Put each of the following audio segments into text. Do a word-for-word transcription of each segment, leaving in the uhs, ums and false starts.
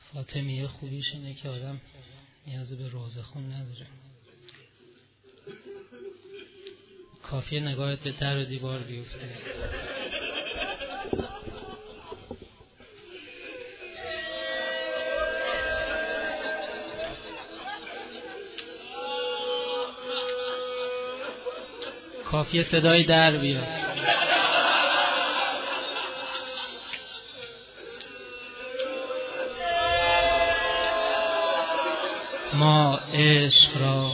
فاطمیه خوبیش اینه که آدم نیاز به روزه خون نداره، کافیه نگاهت به در و دیوار بیفته. کافیه صدای در بیاد. ما عشق را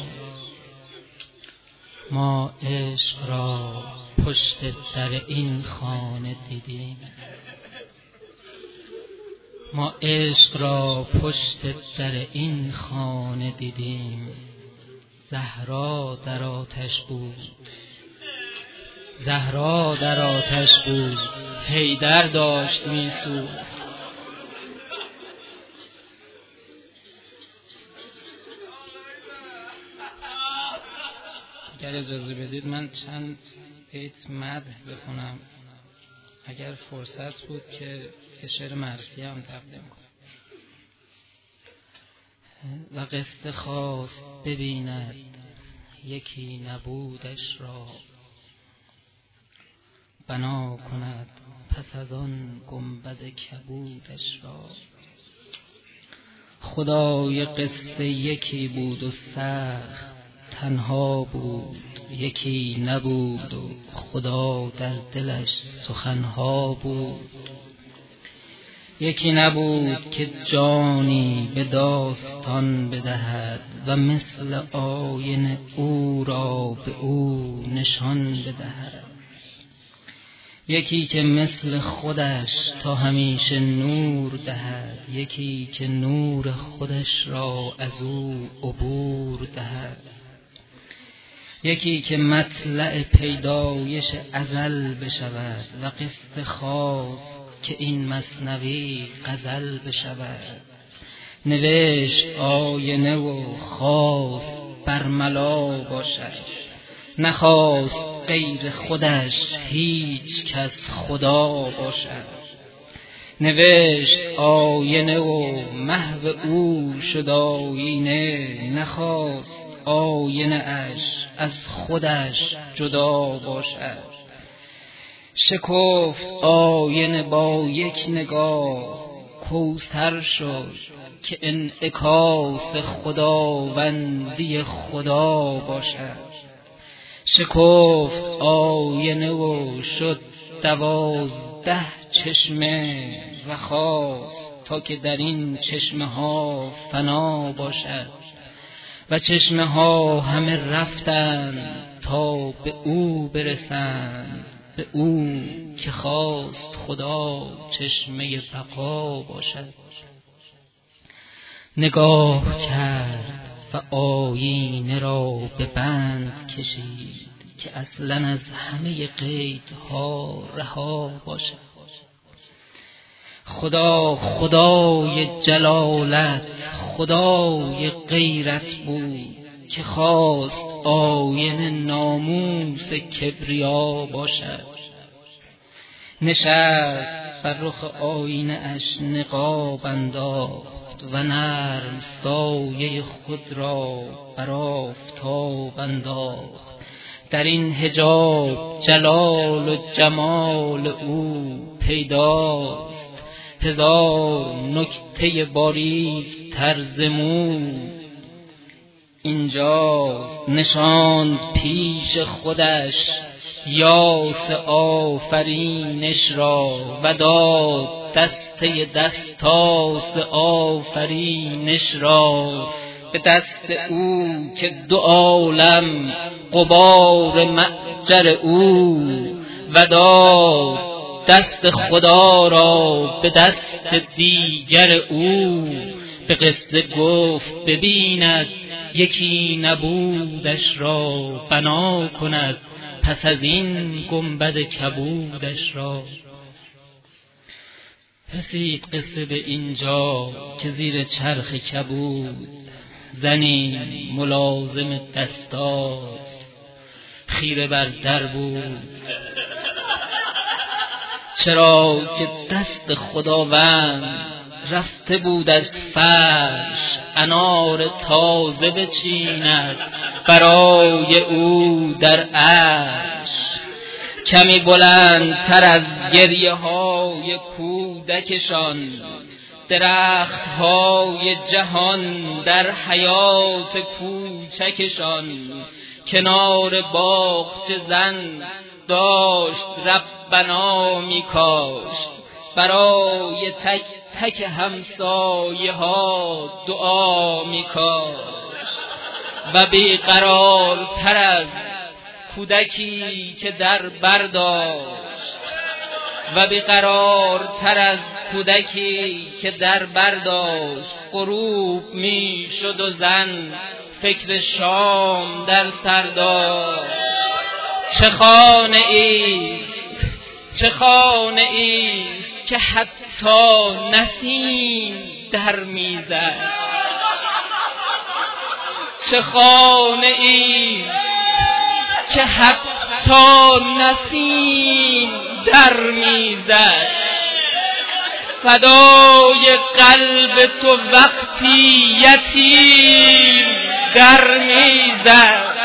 ما عشق را پشت در این خانه دیدیم، ما عشق را پشت در این خانه دیدیم. زهرا در آتش بود، زهرا در آتش بود، حیدر داشت میسوخت. اگر اجازه بدید من چند بیت مدح بخونم، اگر فرصت بود که شعر مرثیه هم تقدیم کنم. و قصه خواست ببیند یکی نبودش را، بنا کند پس از آن گنبد کبودش را. خدای قصه یکی بود و سخت تنها بود، یکی نبود و خدا در دلش سخنها بود. یکی نبود که جانی به داستان بدهد و مثل آینه او را به او نشان بدهد. یکی که مثل خودش تا همیشه نور دهد، یکی که نور خودش را از او عبور دهد. یکی که مطلع پیدایش ازل بشود و قصه خواست که این مثنوی غزل بشود. نوشت آینه و خواست برملا باشد، نخواست غیر خودش هیچ کس خدا باشد. نوشت آینه و محو او شد آینه، نخواست آینه اش از خودش جدا باشد. شکفت آینه با یک نگاه، کوثر شد که انعکاس خداوندی خدا باشد. شکفت آینه و شد دوازده چشمه و خواست تا که در این چشمه ها فنا باشد. و چشمه ها همه رفتند تا به او برسند، به او که خواست خدا چشمه بقا باشد. نگاه کرد و آینه را به بند کشید که اصلا از همه قیدها رها باشد. خدا خدای جلالت خدای غیرت بود که خواست آینه ناموس کبریا باشد. نشست بر رخ آینه اش نقاب انداخت و نرم سایه خود را بر آفتاب انداخت. در این حجاب جلال و جمال او پیداست، هزار نکته باریک طرز مو اینجاست. نشاند پیش خودش یاس آفرینش را و داد دسته دستاس آفرینش را به دست او که دو عالم غبار معجر او، و داد دست خدا را به دست دیگر او. به قصه گفت ببیند یکی نبودش را، بنا کند پس از این گنبد کبودش را. رسید قصه به اینجا که زیر چرخ کبود زنی ملازم دستاز خیره بر در بود. چرا که دست خداوند رفته بود از فرش، انار تازه بچیند برای او در عرش. کمی بلندتر از گریه های کودکشان، درخت های جهان در حیات کوچکشان. کنار باغچه زن داشت ربنا می کاشت، برای تک تک همسایه ها دعا می کاشت. و بیقرارتر از کودکی که در برداشت، و بیقرارتر از کودکی که در برداشت. غروب می شد و زن فکر شام در سر داشت. چه خانه ایست، چه خانه ایست که حتی نسیم در میزد. چه خانه ایست که حتی نسیم در میزد. فدای قلب تو وقتی یتیم در میزد.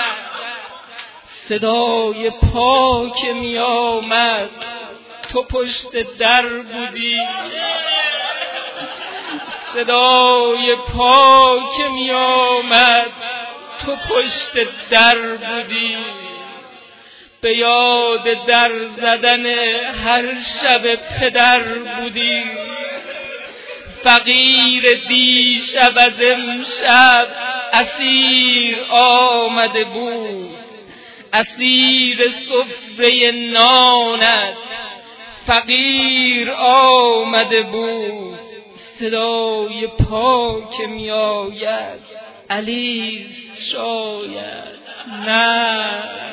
صدای پا که می آمد تو پشت در بودی. صدای پا که می آمد تو پشت در بودی. به یاد در زدن هر شب پدر بودی. فقیر دیشب از امشب اسیر آمده بود، اسیر سفره نانت فقیر آمده بود. صدای پا که می آید علیست شاید، نه.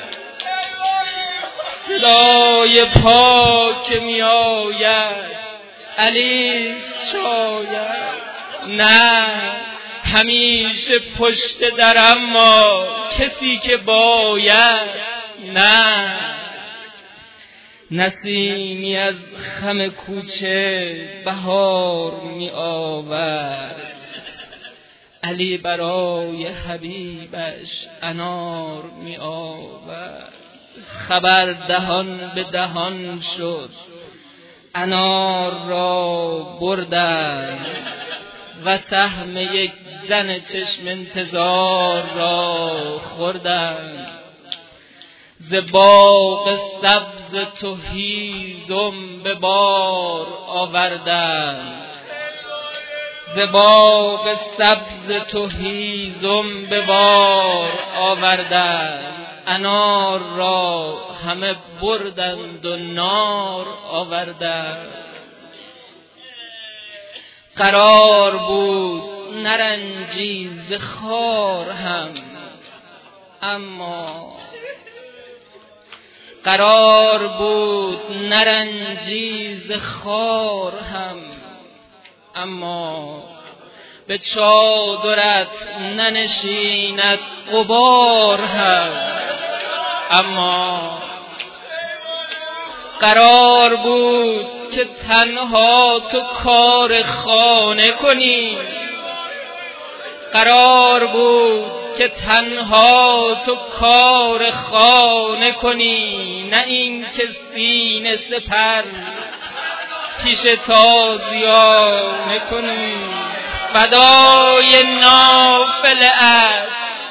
صدای پا که می آید علیست شاید، نه. همیشه پشت در اما کسی که باید، نه. نسیمی از خم کوچه بهار می آورد، علی برای حبیبش انار می آورد. خبر دهان به دهان شد، انار را بردند و سهم یک زن چشم انتظار را خوردند. ز باغ سبز تو هیزم به بار آوردند، ز باغ سبز تو هیزم به بار آوردند. انار را همه بردند و نار آوردند. قرار بود نرنجی ز خار هم، اما قرار بود نرنجی ز خار هم، اما به چادرت ننشیند غبار هم. اما قرار بود که تنها تو کار خانه کنی، قرار بود که تنها تو کار خانه کنی، نه این که سینه سپر پیش تازیانه کنی. فدای نافله‌ات،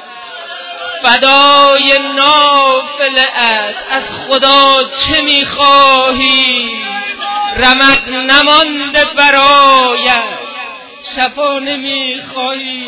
فدای نافله‌ات، از خدا چه میخواهی؟ رمق نمانده برایت، شفا نمیخواهی؟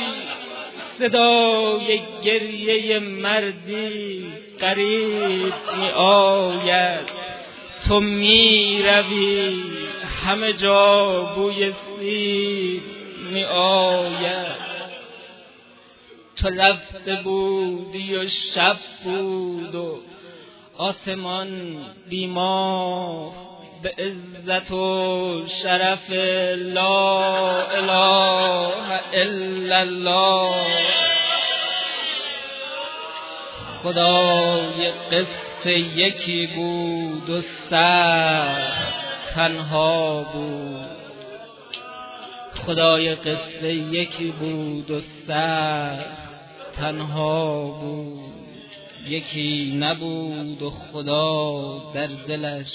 صدای گریه مردی قریب می آید، تو می روی همه جا بوی سیر می آید. تو رفته بودی و شب بود و آسمان بیمار، به عزت و شرف لا اله الا الله. خدای قصه یکی بود و سخت تنها بود، خدای قصه یکی بود و سخت تنها بود، یکی نبود و خدا در دلش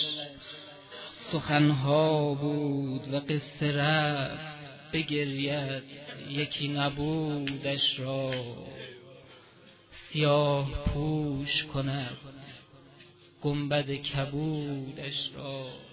سخنها بود. و قصه رفت بگرید یکی نبودش را، سیاه پوش کند گنبد کبودش را.